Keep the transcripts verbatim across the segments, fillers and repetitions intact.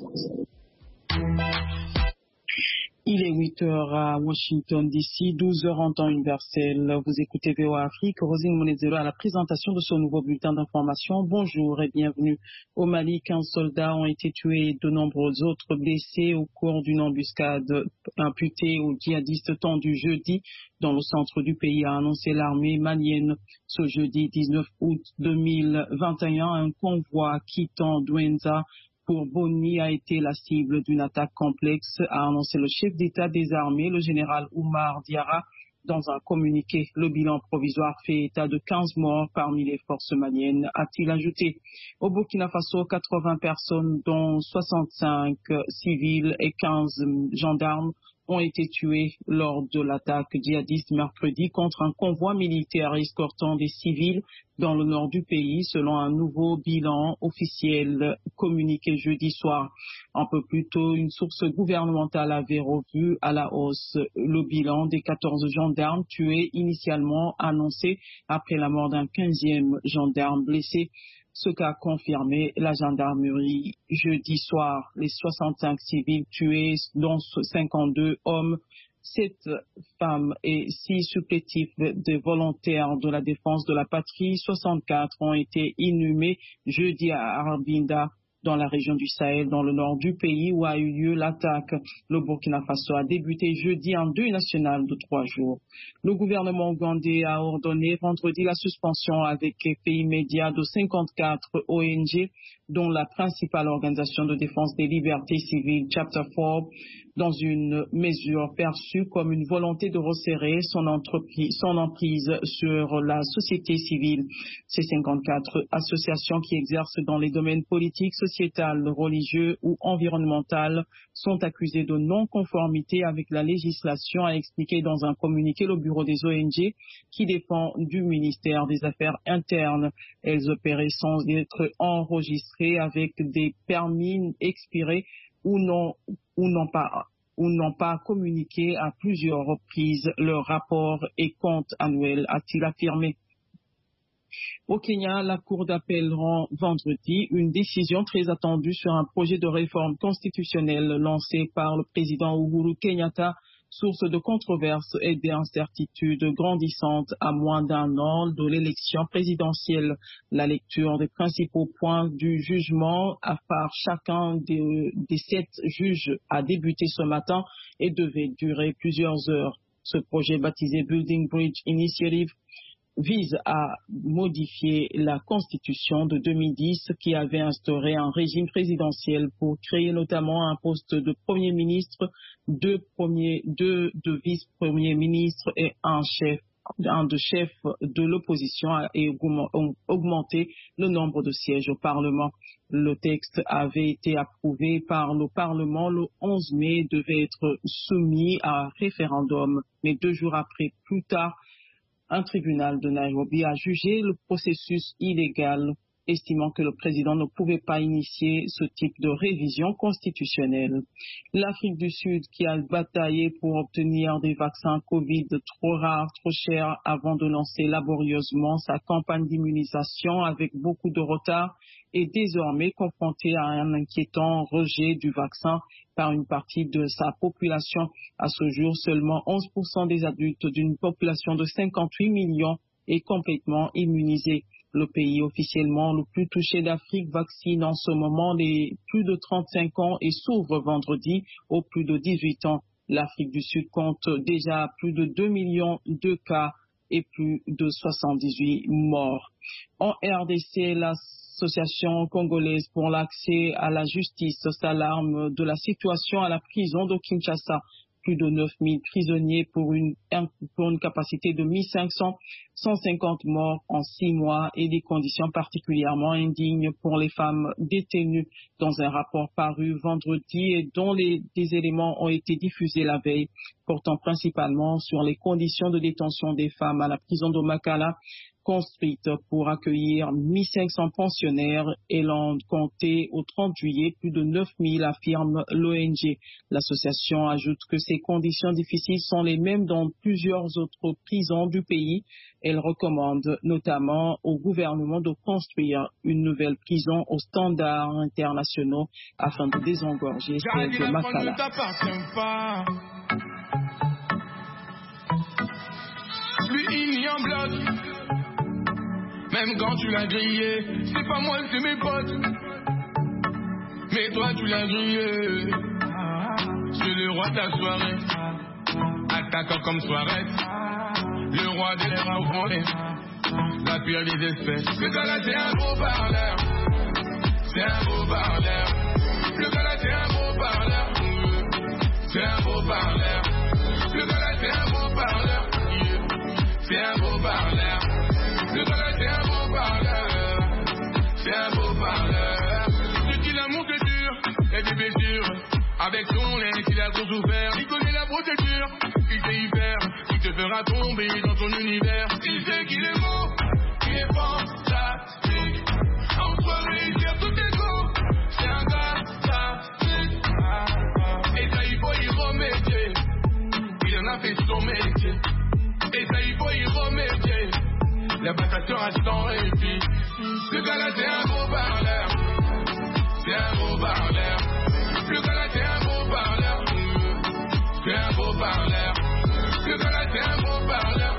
Il est huit heures à Washington D C, douze heures en temps universel. Vous écoutez V O A Afrique, Rosine Monezero à la présentation de ce nouveau bulletin d'information. Bonjour et bienvenue. Au Mali, quinze soldats ont été tués et de nombreux autres blessés au cours d'une embuscade imputée aux djihadistes tendue jeudi dans le centre du pays, a annoncé l'armée malienne. Ce jeudi dix-neuf août deux mille vingt et un, un convoi quittant Douenza pour Boni a été la cible d'une attaque complexe, a annoncé le chef d'État des armées, le général Oumar Diarra, dans un communiqué. Le bilan provisoire fait état de quinze morts parmi les forces maliennes, a-t-il ajouté. Au Burkina Faso, quatre-vingts personnes, dont soixante-cinq civils et quinze gendarmes, ont été tués lors de l'attaque djihadiste mercredi contre un convoi militaire escortant des civils dans le nord du pays, selon un nouveau bilan officiel communiqué jeudi soir. Un peu plus tôt, une source gouvernementale avait revu à la hausse le bilan des quatorze gendarmes tués initialement annoncé après la mort d'un quinzième gendarme blessé. Ce qu'a confirmé la gendarmerie jeudi soir. Les soixante-cinq civils tués, dont cinquante-deux hommes, sept femmes et six supplétifs de volontaires de la défense de la patrie, soixante-quatre ont été inhumés jeudi à Arbinda, dans la région du Sahel, dans le nord du pays où a eu lieu l'attaque. Le Burkina Faso a débuté jeudi un deuil national de trois jours. Le gouvernement ougandais a ordonné vendredi la suspension avec effet immédiat de cinquante-quatre O N G, dont la principale organisation de défense des libertés civiles, Chapter quatre, dans une mesure perçue comme une volonté de resserrer son, entreprise, son emprise sur la société civile. Ces cinquante-quatre associations qui exercent dans les domaines politiques, sociétal, religieux ou environnemental sont accusées de non-conformité avec la législation, a expliqué dans un communiqué le bureau des O N G qui dépend du ministère des Affaires internes. Elles opéraient sans être enregistrées avec des permis expirés ou non, ou non pas ou n'ont pas communiqué à plusieurs reprises leur rapport et compte annuel, a-t-il affirmé. Au Kenya, la Cour d'appel rend vendredi une décision très attendue sur un projet de réforme constitutionnelle lancé par le président Uhuru Kenyatta, source de controverses et d'incertitudes grandissantes à moins d'un an de l'élection présidentielle. La lecture des principaux points du jugement à part chacun des, des sept juges a débuté ce matin et devait durer plusieurs heures. Ce projet baptisé Building Bridge Initiative vise à modifier la constitution de deux mille dix qui avait instauré un régime présidentiel pour créer notamment un poste de premier ministre, deux, premiers, deux de vice-premiers ministres et un chef, un de chef de l'opposition et augmenter le nombre de sièges au Parlement. Le texte avait été approuvé par le Parlement le onze mai et devait être soumis à référendum, mais deux jours après, plus tard, un tribunal de Nairobi a jugé le processus illégal, estimant que le président ne pouvait pas initier ce type de révision constitutionnelle. L'Afrique du Sud, qui a bataillé pour obtenir des vaccins Covid trop rares, trop chers, avant de lancer laborieusement sa campagne d'immunisation avec beaucoup de retard, est désormais confrontée à un inquiétant rejet du vaccin par une partie de sa population. À ce jour, seulement onze pour cent des adultes d'une population de cinquante-huit millions est complètement immunisée. Le pays officiellement le plus touché d'Afrique vaccine en ce moment les plus de trente-cinq ans et s'ouvre vendredi aux plus de dix-huit ans. L'Afrique du Sud compte déjà plus de deux millions de cas et plus de soixante-dix-huit morts. En R D C, l'Association congolaise pour l'accès à la justice s'alarme de la situation à la prison de Kinshasa. Plus de neuf mille prisonniers pour une, pour une capacité de mille cinq cents, cent cinquante morts en six mois et des conditions particulièrement indignes pour les femmes détenues. Dans un rapport paru vendredi et dont les, des éléments ont été diffusés la veille, portant principalement sur les conditions de détention des femmes à la prison de Makala, construite pour accueillir mille cinq cents pensionnaires et l'on comptait au trente juillet plus de neuf mille, affirme l'O N G. L'association ajoute que ces conditions difficiles sont les mêmes dans plusieurs autres prisons du pays. Elle recommande notamment au gouvernement de construire une nouvelle prison aux standards internationaux afin de désengorger celle de Makala. Lui, il nie en bloc. Même quand tu l'as grillé, c'est pas moi, c'est mes potes. Mais toi, tu l'as grillé. C'est le roi de la soirée, attaquant comme Suarez. Le roi des lèvres au fond, la pire des espèces. Le gars là, c'est un gros parleur. C'est un gros parleur. Le gars là, c'est un gros parleur. C'est un gros parleur. Le gars là, c'est un gros parleur. C'est un beau parleur. Le gars là, c'est un beau parleur. C'est un beau parleur. Ce qu'il a mon c'est dur, et des blessures. Avec son lait, il a trop souffert. Il connaît la procédure, il sait y faire. Il te fera tomber dans ton univers. Il sait qu'il est beau, qu'il est fantastique. En soirée, il tire tous tes go. C'est un gars fantastique. Et ça, il faut y remédier. Il en a fait son métier. Et ça, il faut y remédier. La bataille sera sans répit. Le gars là, c'est un gros parleur. C'est un gros parleur. Le gars là, c'est un gros parleur. C'est un gros parleur. Le gars là, c'est un gros parleur.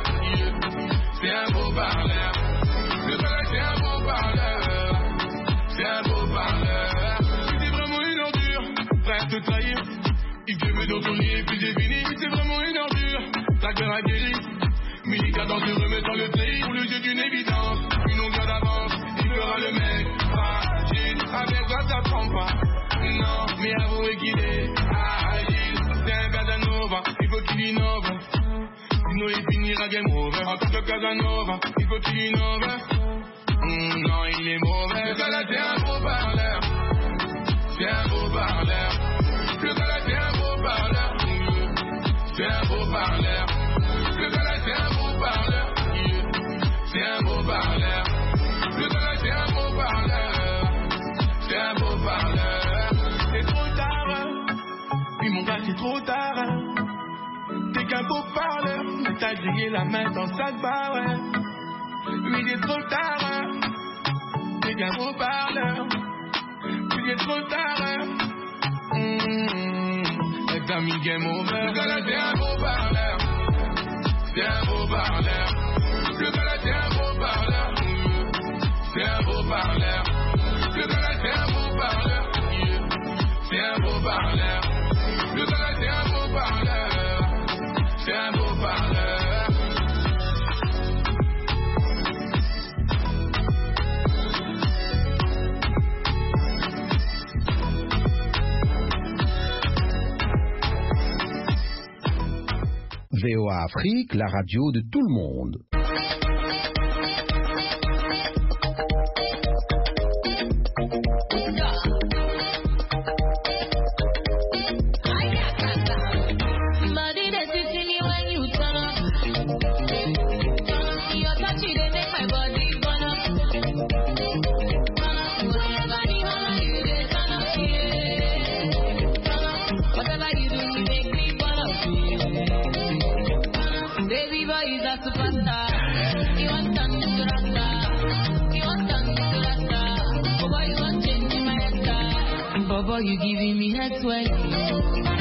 C'est un gros parleur. Le gars là, c'est un gros parleur. C'est un gros parleur. C'est vraiment une ordure. Prêt à te trahir. Il te met dans ton lit et puis c'est fini. C'est vraiment une ordure. Ta gueule a guéri. Milika dans se remet dans le pays pour le jeu d'une évidence. Une longueur d'avance, il fera le mec fragile. Avec toi ça prend pas. Non, mais avouez qu'il est agile. C'est un Casanova, il faut qu'il innove. Sinon il finira game over. En tant que Casanova, il faut qu'il innove. Mmh, non, il est mauvais. Le gars là c'est un gros parleur. C'est un gros parleur. Le gars là c'est un gros parleur. C'est un gros parleur. Le gars là c'est un gros parleur. C'est un gros parleur. Le gars là c'est un gros parleur. C'est un gros parleur. C'est trop tard. Oui mon gars c'est trop tard. T'es qu'un beau parleur. Mais t'as grillé la main dans sa barre. Oui c'est trop tard. T'es qu'un beau parleur. Oui c'est trop tard. Mmh. T'as mis game over. Le gars là c'est un gros parleur. C'est un beau parleur. Le gars là c'est un beau parleur. C'est un beau parleur. Le gars là c'est un beau parleur. C'est un beau parleur. Le gars là c'est un beau parleur. C'est un beau parleur. V O A Afrique, la radio de tout le monde. You giving me head sweat.